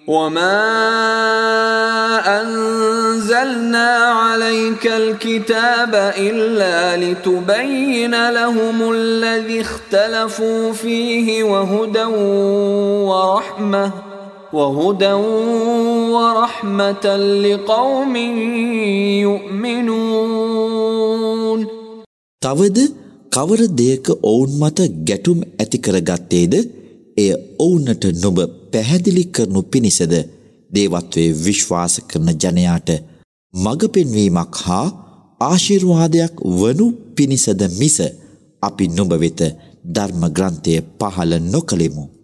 وما أنزلنا عليك الكتاب إلا لتبين لهم الذي اختلفوا فيه وهدى ورحمة لقوم يؤمنون. තවද කවර දෙයක ඔවුන් මත ගැටුම් ඇති කරගත්තේද එය ඔවුන්ට නොබ පැහැදිලි කරනු පිණිසද දේවත්වයේ විශ්වාස කරන ජනයාට මඟ පෙන්වීමක් හා ආශිර්වාදයක් වනු පිණිසද මිස අපි නුඹ වෙත ධර්ම ග්‍රන්ථය පහළ නොකළෙමු.